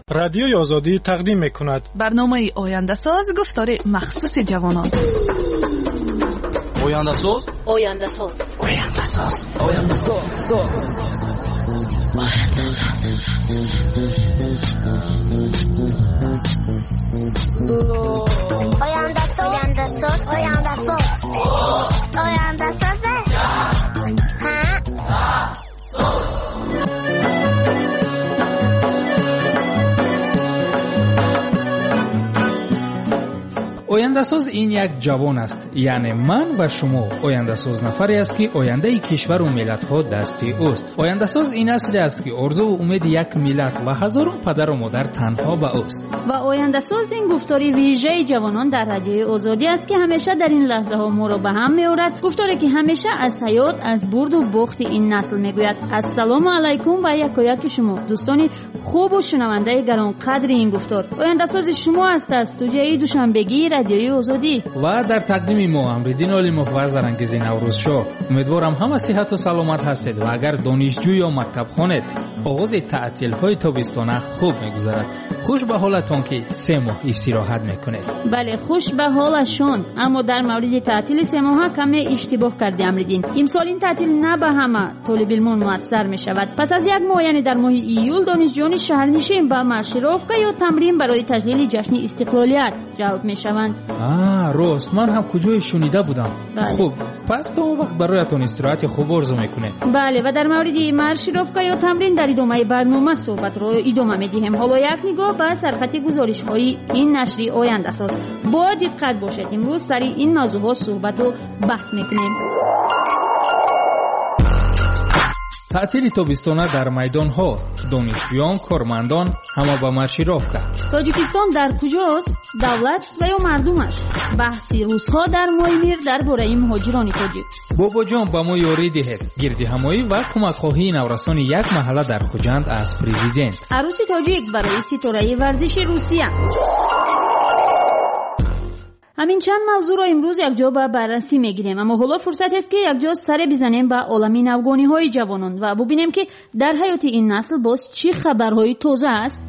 رادیوی آزادی تقدیم می‌کند برنامه آینده ساز گفتار مخصوص جوانان. آینده ساز آینده ساز آینده ساز آینده ساز آینده ساز آینده ساز آینده ساز آینده‌ساز این یک جوان است، یعنی من و شما. آینده‌ساز نفری است که آینده کشور و ملت‌ها دستی اوست. آینده‌ساز این اصلی است که آرزو و امید یک ملت و هزاران پدر و مادر تنها به اوست. و آینده‌ساز این گفتاری ویژه جوانان در رادیوی آزادی است که همیشه در این لحظه ها ما را به هم می‌آورد. گفتاری که همیشه از حیات، از برد و باخت این نسل میگوید. السلام علیکم و یکایک شما دوستان خوب و شنونده گرانقدر این گفتار. آینده‌ساز شما است از استودیوی دوشنبگی رادیوی آزادی و در تقدیم ما امرالدین علی مفوض زرانگیز نوروز شو. امیدوارم همه صحت و سلامت هستید و اگر دانشجو یا مکتب خوانید آغاز تعطیل های تابستانه خوب میگذرد. خوش به حالتان که 3 ماه استراحت میکنید. بله خوش به حالشون، اما در مورد تعطیل 3 ماه کمی اشتباه کردیم امرالدین. امسال این تعطیل نه به همه طالب علمان موثر می شود. پس از 1 ماه یعنی در ماه ایول دانشجویان شهرنشین به مارشیروفکا یا تمرین برای تجلیل جشن استقلالیت جلب می شوند. راست من هم کجای شنیده بودم. بله. خوب پس تا اون وقت برایتون استراحت خوب آرزو میکنه. بله و در مورد مارشیروفکا یا تمرین در ادامه برنامه صحبت رو ادامه میدیم. حالا یک نگاه به سرخط گزارش های این نشریه آینده ساز. با دقت باشید امروز سر این موضوع ها صحبت و بحث میکنیم. تعطیل تابستانه در میدان ها، دانشجویان، کارمندان همه به مارشیروفکا. تاجیکستان در کجاست؟ دولت و یا مردمش؟ بحثی روزها در ماینیر درباره مهاجران تاجیک. بابا جان با ما یاری دهید. گردی همایی و کمک خواهی نورسان یک محله در خوجند از پرزیدنت. عروس تاجیک برای ستاره ورزش روسیه. همین چند موضوع را امروز یک جا به بررسی میگیریم، اما حالا فرصت است که یک جا سر بزنیم به عالم نوگانی های جوانان و ببینیم که در حیات این نسل باز چی خبرهای تازه است.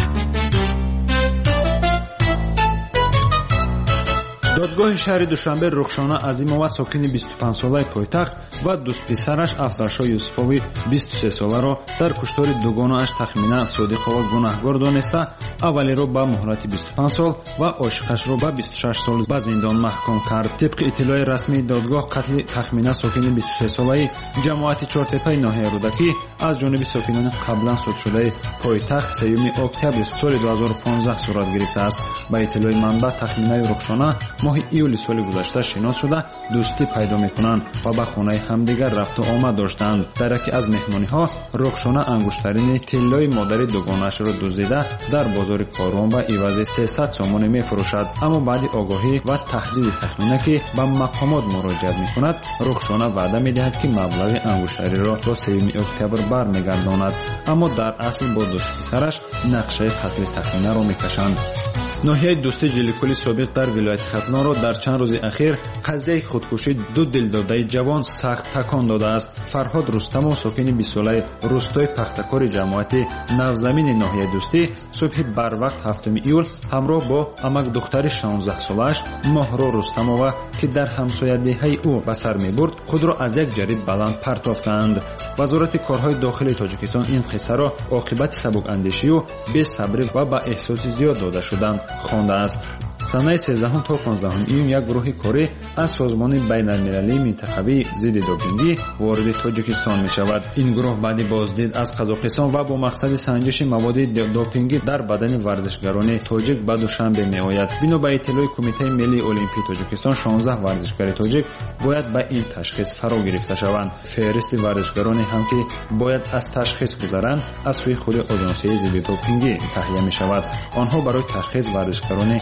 دادگاه شهر دوشنبه رخشانه عظیمова ساکن 25 ساله پایتخت و دوست پسرش افزلشاه یوسفوی 23 ساله را در کشتار دوگانه‌اش تخمینا صادقова گناهکار دانسته اولی را به مهلت 25 سال و عاشقش را به 26 سال به زندان محکوم کرد. طبق اطلاع رسمی دادگاه قتل تخمینا ساکن 23 ساله جماعت چهارتپه ناحیه رودکی از جانب ساکنان قبلا صادر شده پایتخت 3 اکتبر سال 2015 صورت گرفته است. به اطلاع منبع تخمینای رخشانه ماه ایول سال گذشته شناس شده دوستی پیدا میکنند و به خانه همدیگر رفت و آمد داشتند. در یکی از مهمانی ها رخشانه انگشترین طلای مادر دوگانه‌اش را دزدیده در بازار کاروان به عوض 300 سومانی میفروشد. اما بعد آگاهی و تهدید تخمینه که به مقامات مراجعه میکند رخشانه وعده میدهد که مبلغ انگشتری را تا 3 اکتبر برمیگرداند، اما در اصل با دوست پسرش نقشه قتل تخمینه را میکشند. ناحیه دوستی جلیکولی سابق در ولایت ختلان را در چند روز اخیر قضیه خودکشی 2 دلداده جوان سخت تکان داده است. فرهاد رستم ساکن 20 ساله روستای پختکار جماعت نوزمین ناحیه دوستی صبح بر وقت 7 ایول همراه با امک دختر 16 سالش ماهرو رستمova که در همسایه‌دهی او به سر می‌برد خود را از یک جرید بلند پرتافتند. وزارت کارهای داخلی تاجیکستان این قصه را عاقبت سبک اندیشی و بی‌صبری و با احساس زیاد داده شدند خوانده است. سنه 13 تا 15 ایون یک گروه کاری از سازمان بین‌المللی منطقوی ضد دوپینگی وارد تاجیکستان می شود. این گروه بعد بازدید از قزاقستان و با مقصد سنجش مواد دوپینگی در بدن ورزشکاران تاجیک به دوشنبه می آید. بنا به اطلاع کمیته ملی المپی تاجیکستان 16 ورزشکار تاجیک باید به این تشخیص فرا گرفته شوند. فهرست ورزشکارانی هم که باید از تشخیص گذرند از سوی خود آژانسی ضد دوپینگی تهیه می شود. آنها برای تشخیص ورزشکاران سطح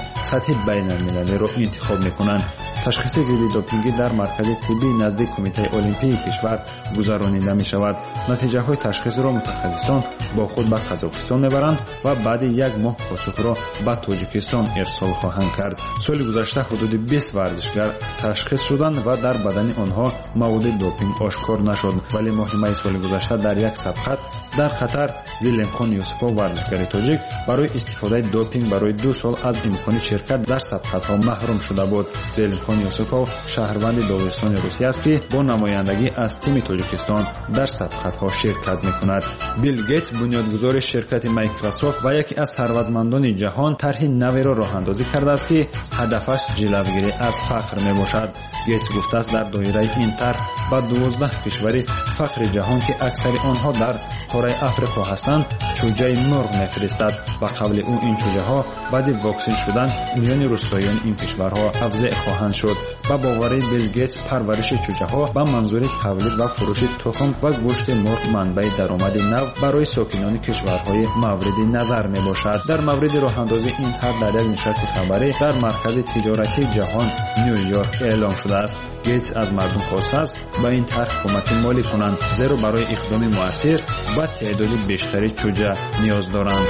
байналмилалиро интихоб мекунанд. ташхиси зидди допинги дар маркази тиббии наздик кумитаи олимпии кишвар гузаронида мешавад. натиҷаҳои ташхисро мутахассисон бо худ ба қазоқистон мебаранд ва баъди як моҳ посухро ба тоҷикистон ирсол хоҳанд кард. соли гузашта ҳудуди 20 варзишгар ташхис шуданд ва дар бадани онҳо маводи допинг ошкор нашуд, вале моҳи майи соли гузашта дар як сабқат дар қатар зилемхон юсупов варзишгари тоҷик барои истифодаи допинг барои 2 сол аз имкони ширкат дар сабқатҳо маҳрум шуда буд. зилемхон юсупов шаҳрванди доғистони русия аст ки бо намояндагӣ аз тими тоҷикистон дар сабқатҳо ширкат мекунад. Билл Гейтс бунёдгузори ширкати Microsoft ва яке аз сарватмандони ҷаҳон тарҳи наверо роҳандозӣ кардааст ки ҳадафаш ҷилавгирӣ аз фақр мебошад. Гейтс гуфтааст дар доираи ин тарҳ ба 12 кишвари фақри ҷаҳон ки аксари онҳо дар қораи Африқо ҳастанд чӯҷаи мурғ мефиристад. ба қавли ӯ ин чӯҷаҳо баъди воксин шудан миёни рӯстоёни ин кишварҳо афзеъ хоҳанд шуд. ба боварии Билл Гейтс парвариши чӯҷаҳо ба манзури тавлид ва фурӯши тухм ва гӯшти мурғ манбаи даромади нав барои сокинони кишварҳои мавриди назар мебошад. дар мавриди роҳандозии ин тарҳ дар як нишасти хабарӣ дар маркази тиҷоратии ҷаҳон Ню Йорк эълон шудааст. Гейтс аз мардум хостааст ба ин тарҳ кӯмаки молӣ кунанд, зеро барои иқдоми муассир ба теъдоди бештари чӯҷа ниёз доранд.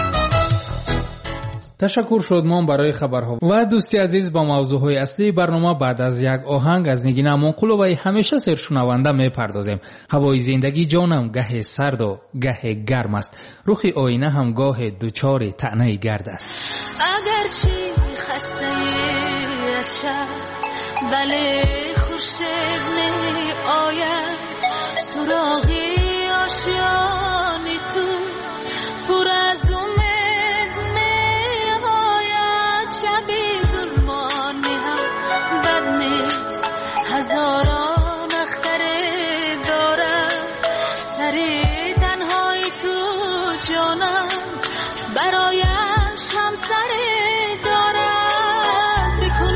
ташаккур шодмон барои хабарҳо ва дӯсти азиз. ба мавзӯъҳои аслии барнома баъд аз як оҳанг аз Нигина Амонқуловаи ҳамеша сершунаванда мепардозем. ҳавои зиндагӣ ҷонам gahe сарду gahe гарм аст. рухи оина ҳам гоҳе дучори таънаи гард аст. агарчи хастаи аз шаб бале хуршед меояд суроғи ошёни ту пур аз умед меояд шаби зулмони ҳам бад нест ҳазорон ахтаре дорад сари танҳои ту ҷонам барояш ҳам саре дорад. бикун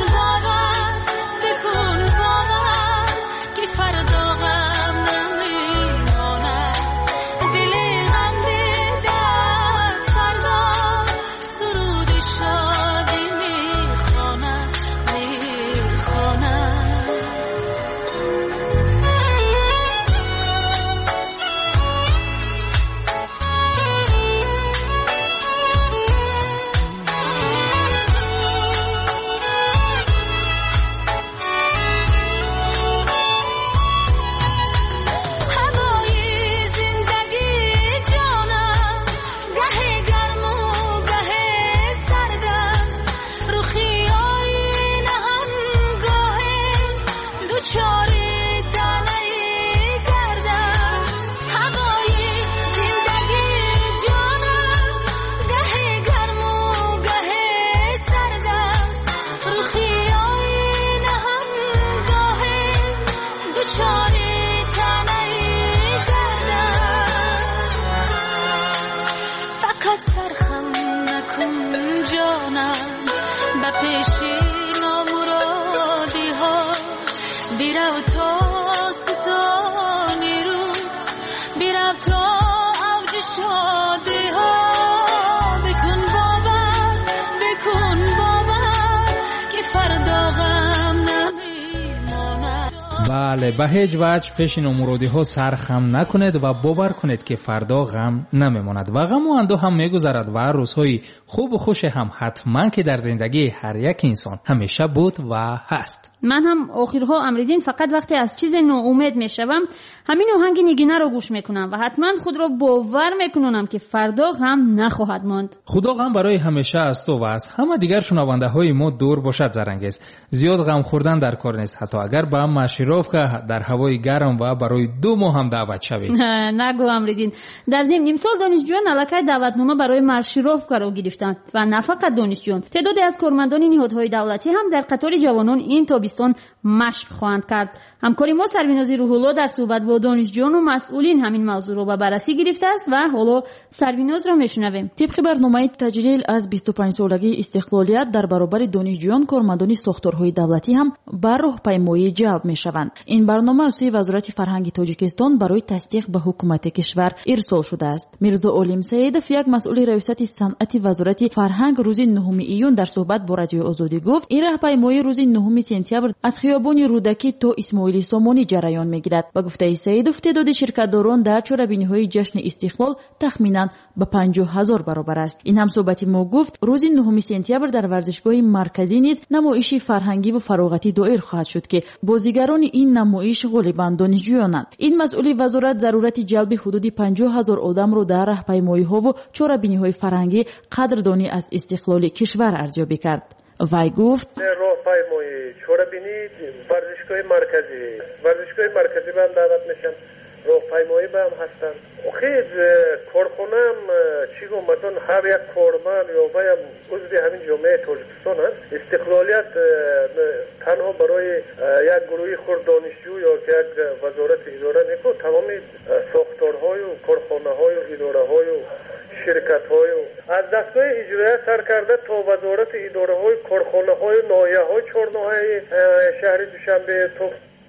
бовар ки фардо ғам намемонад дили ғам дидад фарда суруди шодӣ мехонад. бале, ба ҳеҷ ваҷ пеши номуродиҳо сар хам накунед ва бовар кунед ки фардо ғам намемонад ва ғаму андӯҳ ҳам мегузарад ва рӯзҳои хубу хуше ҳам ҳатман ки дар зиндагии ҳар як инсон ҳамеша буд ва ҳаст. من هم آخرها امریدین فقط وقتی از چیز ناامید میشوم همین آهنگ نیگینه رو گوش میکنم و حتما خود رو باور میکنم که فردا غم نخواهد ماند. خدا غم برای همیشه است و از همه دیگر شنونده های ما دور باشد زرنگیز. زیاد غم خوردن در کار نیست، حتی اگر به مشروف که در هوای گرم و برای 2 ماه هم دعوت شوید. نگو امریدین. در ضمن امسال دانشجویان علاقه دعوتنامه برای مشروف رو گرفتند و نه فقط دانشجویان، تعدادی از کارمندان نهادهای دولتی هم در قطار جوانان این تابستان مشق خواهند کرد. همکاری ما سربینازی روح‌الله در صحبت با دانشجویان و مسئولین همین موضوع رو به بررسی گرفته است و حالا سربیناز را میشنویم. طبق برنامه تجلیل از 25 سالگی استقلالیت در برابر دانشجویان کارمندان ساختارهای دولتی هم به راهپیمایی جلب میشوند. این برنامه از سوی وزارت فرهنگ تاجیکستان برای تصدیق به حکومت کشور ارسال شده است. میرزا علیم سیدов یک مسئول ریاست صنعت وزارت فرهنگ روز 9 ایون در صحبت با رادیو آزادی گفت این راهپیمایی روز 9 سپتامبر از خیابان رودکی تا اسماعیل سامانی جریان میگیرد. با گفته سیدов تعداد شرکتداران در چهاربینی‌های جشن استقلال تخمینا به 50,000 برابر است. این هم صحبت ما گفت روز 9 سپتامبر در ورزشگاه مرکزی نیز نمایش فرهنگی و فراغتی دایر خواهد شد که بازیگران این نمایش غالبا دانشجویانند. این مسئول وزارت ضرورت جلب حدود 50,000 آدم را در راهپیمایی‌ها و چهاربینی‌های فرهنگی قدردانی از استقلال کشور ارزیابی کرد. وی گفت راهپیمایی چهاربینی ورزشگاه مرکزی به هم دعوت میشن، راهپیمایی به هم هستن. خیلی کارخانه هم چی گم مثلا هر یک کارمند یا باید عضو همین جامعه تاجیکستان است. استقلالیت تنها برای یک گروه خرد دانشجو یا یک وزارت اداره نیست، تمام ساختارهای و کارخانه‌های و اداره‌های و شرکت‌های از دستگاه اجرایی سر کرده تا وزارت اداره‌های کارخانه‌های ناحیه‌های 4 ناحیه شهر دوشنبه تا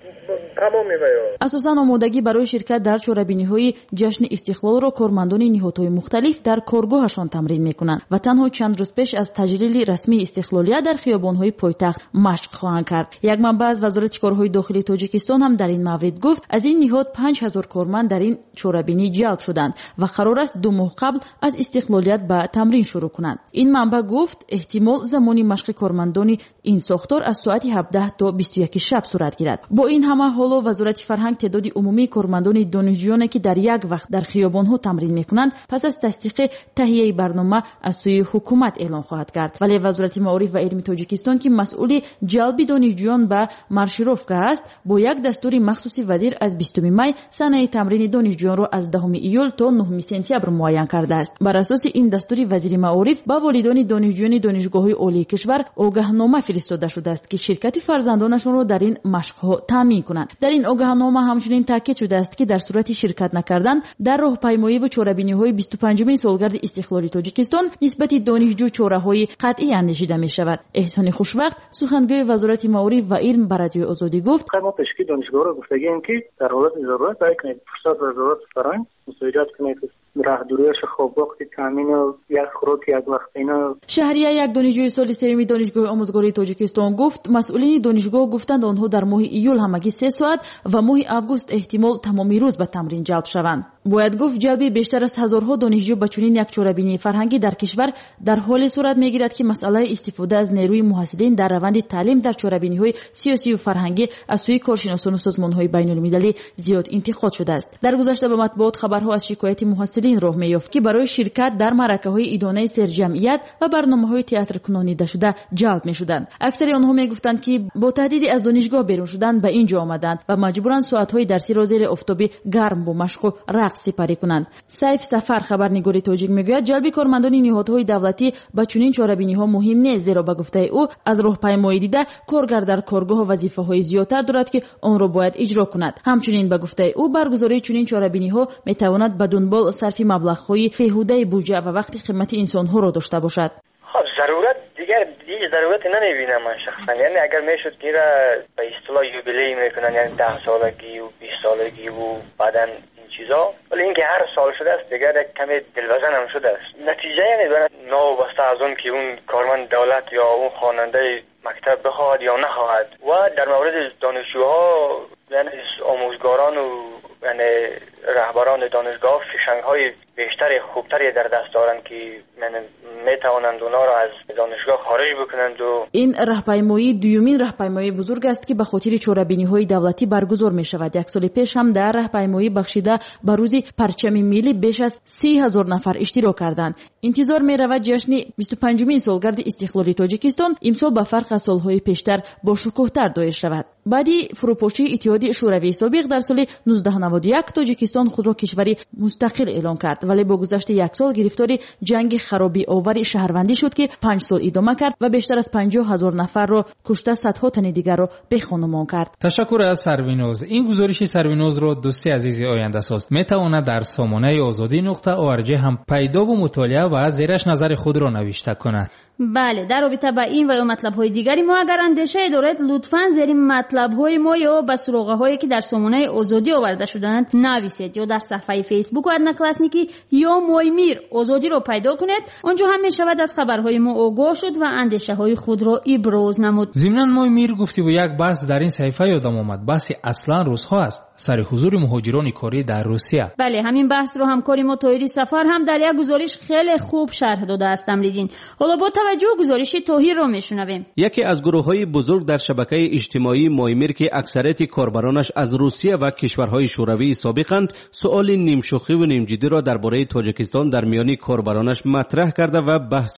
تمام می‌باید. اساساً آمادگی برای شرکت در چهاربینی‌های جشن استقلال را کارمندان نهادهای مختلف در کارگاهشان تمرین می‌کنند و تنها چند روز پیش از تجلیل رسمی استقلالیت در خیابان‌های پایتخت مشق خواهند کرد. یک منبع از وزارت کارهای داخلی تاجیکستان هم در این مورد گفت از این نهاد 5,000 کارمند در این چهاربینی جلب شدند و قرار است 2 ماه قبل از استقلالیت به تمرین شروع کنند. این منبع گفت احتمال زمانی مشق کارمندان این ساختار از ساعت 17 تا 21 شب صورت گیرد. با این همه حالا وزارت فرهنگ تعداد عمومی کارمندان دانشجویانی که در یک وقت در خیابان‌ها تمرین می‌کنند پس از تصدیق تهیه برنامه از سوی حکومت اعلان خواهد کرد. ولی وزارت معارف و علم تاجیکستان که مسئول جلب دانشجویان به مارشیروفکا است با یک دستور مخصوصی وزیر از 20 می سنه تمرین دانشجویان را از 10 ایول تا 9 سپتامبر معین کرده است. بر اساس این دستور وزیر معارف با والدین دانشجویان دانشگاه‌های عالی کشور آگاهنامه فرستاده شده است که شرکت فرزندانشان را در این مشق‌ها تامین کنند. در این آگاهنامه همچنین تاکید شده است که در صورت شرکت نکردن در راهپیمایی و چهاربینی‌های 25مین سالگرد استقلال تاجیکستان نسبت دانشجو چاره‌های قطعی اندیشیده می‌شود. احسان خوشوقت سخنگوی وزارت معارف و علم به رادیو آزادی گفت ما تشکیل دانشگاه را گفتگیم که در حالت ضرورت برای فرصت وزارت فرهنگ مساعدت کنید راهدوریش خوب وقتی تامین و یک خوراک یک وقت اینا. شهریه یک دانشجوی سال سوم دانشگاه آموزگاری تاجیکستان گفت مسئولین دانشگاه گفتند آنها در ماه ایول همگی 3 ساعت و ماه آگوست احتمال تمامی روز به تمرین جلب شوند. باید گفت جلب بیشتر از هزارها دانشجو به چنین یک چهاربینی فرهنگی در کشور در حال صورت میگیرد که مسئله استفاده از نیروی محصلین در روند تعلیم در چهاربینی‌های سیاسی و فرهنگی از سوی کارشناسان و سازمان‌های بین‌المللی زیاد انتقاد شده است. در گذشته به مطبوعات خبرها از شکایت محصلین راه می‌یافت که برای شرکت در معرکه‌های ادانه سرجمعیت و برنامه‌های تئاتر کنانیده شده جلب می‌شدند. اکثر آنها می‌گفتند که با تهدید از دانشگاه بیرون شدن به اینجا آمدند و مجبورند ساعت‌های درسی را زیر آفتاب گرم با مشق و رقص سپری کنند. سیف سفر خبرنگار تاجیک میگوید جلب کارمندان نهادهای دولتی به چنین چهاربینی‌ها مهم نیست، زیرا به گفته او از راهپیمایی دیده کارگر در کارگاه وظیفه‌های زیادتر دارد که آن را باید اجرا کند. همچنین به گفته او برگزاری چنین چهاربینی‌ها میتواند به دنبال صرف مبلغ‌های بیهوده بودجه و وقت خدمت انسان‌ها را داشته باشد. ضرورت دیگه ضرورت نمیبینم من شخصا. یعنی اگر میشد که به اصطلاح یوبیلی میکنن، یعنی 10 سالگی و 20 سالگی و بعدن این چیزا، ولی اینکه هر سال شده است دیگه کمی دلوزن هم شده است. نتیجه یعنی نابسته از اون که اون کارمند دولت یا اون خواننده مکتب بخواهد یا نخواهد. و در مورد دانشجوها یعنی آموزگاران و یعنی رهبران دانشگاه فشنگ‌های بیشتر خوبتری در دست دارند که میتوانند اونا را از دانشگاه خارج بکنند. و این راهپیمایی دومین راهپیمایی بزرگ است که به خاطر چهاربینی‌های دولتی برگزار می شود. یک سال پیش هم در راهپیمایی بخشیده به روز پرچم ملی بیش از 30,000 نفر اشتراک کردند. انتظار می رود جشن 25مین سالگرد استقلال تاجیکستان امسال به فرق از سالهای پیشتر با شکوه‌تر دایر شود. بعدی فروپاشی اتحادیه شوروی سابق در سال 1991 تاجیکستان خود را کشوری مستقل اعلان کرد، ولی با گذشت یک سال گرفتار جنگ خرابی آور شهروندی شد که 5 سال ادامه کرد و بیشتر از 50,000 نفر را کشته، صدها تن دیگر را بیخانمان کرد. تشکر از سروینوز. این گزارش سروینوز را دوستی عزیز آینده ساز میتواند در سامانه azadi.org هم پیدا و مطالعه و زیرش نظر خود را نوشته کند. بله، در رابطه با این و یا مطلب‌های دیگری ما اگر اندیشه دارید لطفاً زیر مطلب‌های ما یا به سراغه‌هایی که در سامانه آزادی آورده شدند نویسید یا در صفحه فیسبوک ادنا کلاسنیکی یا مویمیر آزادی رو پیدا کنید. اونجا هم می‌شود از خبرهای ما آگاه شد و اندیشه‌های خود را ابراز نمود. ضمناً مویمیر گفتی و یک بحث در این صفحه یادم آمد، بحث اصلاً روزها است سر حضور مهاجران کاری در روسیه. بله، همین بحث رو همکاری ما طاهری سفر هم در یک گزارش خیلی خوب شرح داده است. تمریدین. حالا با توجه گزارش طاهر رو میشنویم. یکی از گروه‌های بزرگ در شبکه اجتماعی مویمیر که اکثریت کاربرانش از روسیه و کشورهای شوروی سابقند، سؤال نیم شوخی و نیم جدی را درباره تاجیکستان در میان کاربرانش مطرح کرده و بحث